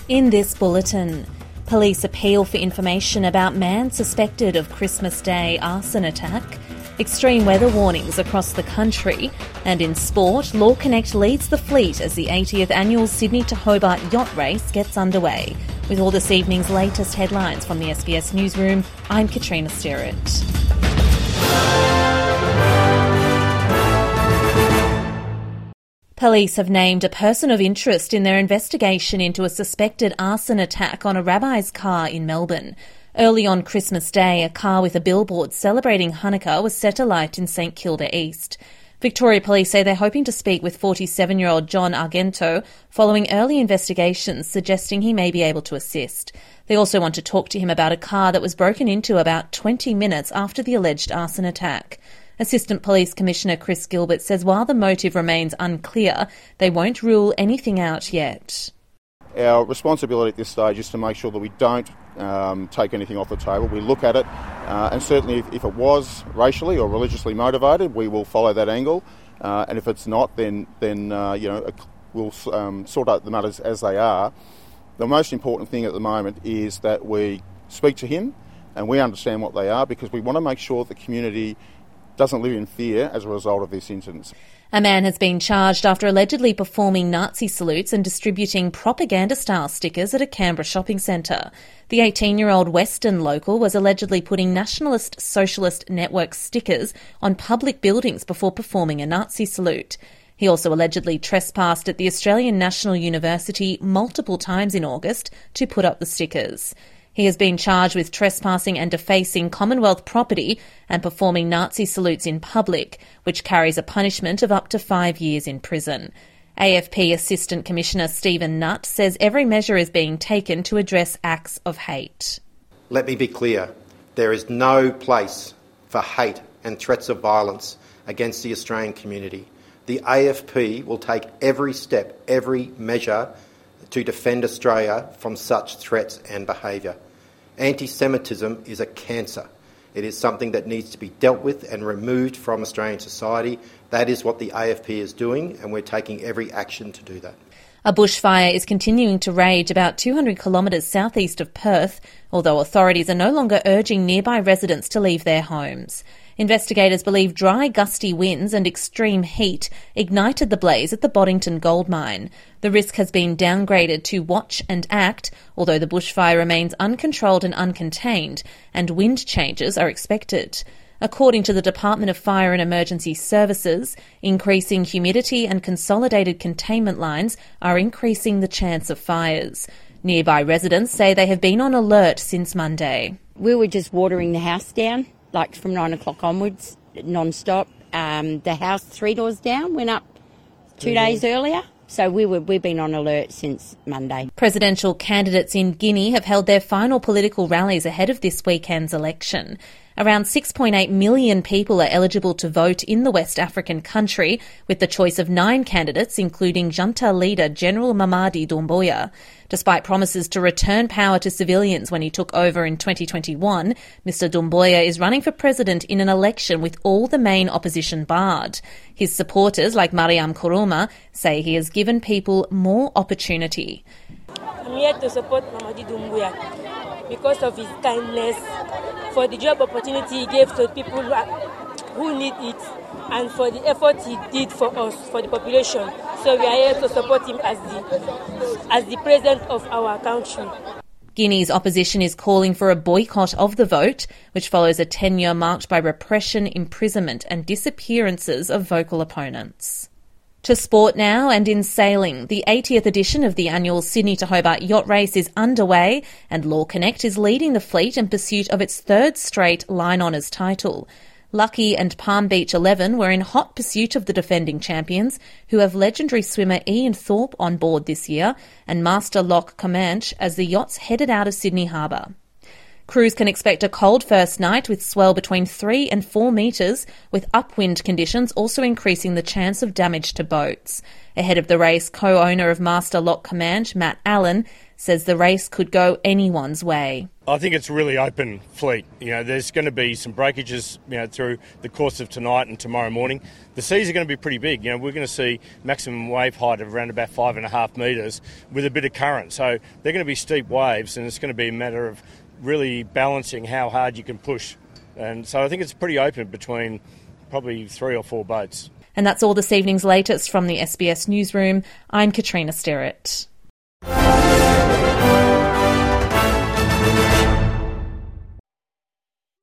In this bulletin, police appeal for information about man suspected of Christmas Day arson attack, extreme weather warnings across the country, and in sport, Law Connect leads the fleet as the 80th annual Sydney to Hobart yacht race gets underway. With all this evening's latest headlines from the SBS Newsroom, I'm Katrina Stirrett. Police have named a person of interest in their investigation into a suspected arson attack on a rabbi's car in Melbourne. Early on Christmas Day, a car with a billboard celebrating Hanukkah was set alight in St Kilda East. Victoria Police say they're hoping to speak with 47-year-old John Argento following early investigations suggesting he may be able to assist. They also want to talk to him about a car that was broken into about 20 minutes after the alleged arson attack. Assistant Police Commissioner Chris Gilbert says while the motive remains unclear, they won't rule anything out yet. Our responsibility at this stage is to make sure that we don't take anything off the table. We look at it, and certainly if it was racially or religiously motivated, we will follow that angle. And if it's not, then we'll sort out the matters as they are. The most important thing at the moment is that we speak to him and we understand what they are, because we want to make sure the community doesn't live in fear as a result of this incident. A man has been charged after allegedly performing Nazi salutes and distributing propaganda-style stickers at a Canberra shopping centre. The 18-year-old Western local was allegedly putting Nationalist Socialist Network stickers on public buildings before performing a Nazi salute. He also allegedly trespassed at the Australian National University multiple times in August to put up the stickers. He has been charged with trespassing and defacing Commonwealth property and performing Nazi salutes in public, which carries a punishment of up to 5 years in prison. AFP Assistant Commissioner Stephen Nutt says every measure is being taken to address acts of hate. Let me be clear. There is no place for hate and threats of violence against the Australian community. The AFP will take every step, every measure to defend Australia from such threats and behaviour. Anti-Semitism is a cancer. It is something that needs to be dealt with and removed from Australian society. That is what the AFP is doing, and we're taking every action to do that. A bushfire is continuing to rage about 200 kilometres southeast of Perth, although authorities are no longer urging nearby residents to leave their homes. Investigators believe dry, gusty winds and extreme heat ignited the blaze at the Boddington gold mine. The risk has been downgraded to watch and act, although the bushfire remains uncontrolled and uncontained, and wind changes are expected. According to the Department of Fire and Emergency Services, increasing humidity and consolidated containment lines are increasing the chance of fires. Nearby residents say they have been on alert since Monday. We were just watering the house down, like from 9 o'clock onwards, non-stop. The house 3 doors down went up 2 days earlier. So we've been on alert since Monday. Presidential candidates in Guinea have held their final political rallies ahead of this weekend's election. Around 6.8 million people are eligible to vote in the West African country, with the choice of 9 candidates, including junta leader General Mamadi Doumbouya. Despite promises to return power to civilians when he took over in 2021, Mr Doumbouya is running for president in an election with all the main opposition barred. His supporters, like Mariam Kuruma, say he has given people more opportunity. I'm here to support Mamadi Doumbouya because of his kindness, for the job opportunity he gave to people who need it, and for the effort he did for us, for the population. So we are here to support him as the president of our country. Guinea's opposition is calling for a boycott of the vote, which follows a tenure marked by repression, imprisonment and disappearances of vocal opponents. To sport now, and in sailing, the 80th edition of the annual Sydney to Hobart yacht race is underway, and Law Connect is leading the fleet in pursuit of its 3rd straight Line Honours title. Lucky and Palm Beach 11 were in hot pursuit of the defending champions, who have legendary swimmer Ian Thorpe on board this year, and Master Loch Comanche as the yachts headed out of Sydney Harbour. Crews can expect a cold first night with swell between 3 and 4 metres, with upwind conditions also increasing the chance of damage to boats. Ahead of the race, co-owner of Master Loch Comanche, Matt Allen, says the race could go anyone's way. I think it's a really open fleet. There's going to be some breakages, through the course of tonight and tomorrow morning. The seas are going to be pretty big. We're going to see maximum wave height of around about 5.5 metres with a bit of current. So they're going to be steep waves, and it's going to be a matter of really balancing how hard you can push. And so I think it's pretty open between probably 3 or 4 boats. And that's all this evening's latest from the SBS Newsroom. I'm Katrina Sterrett.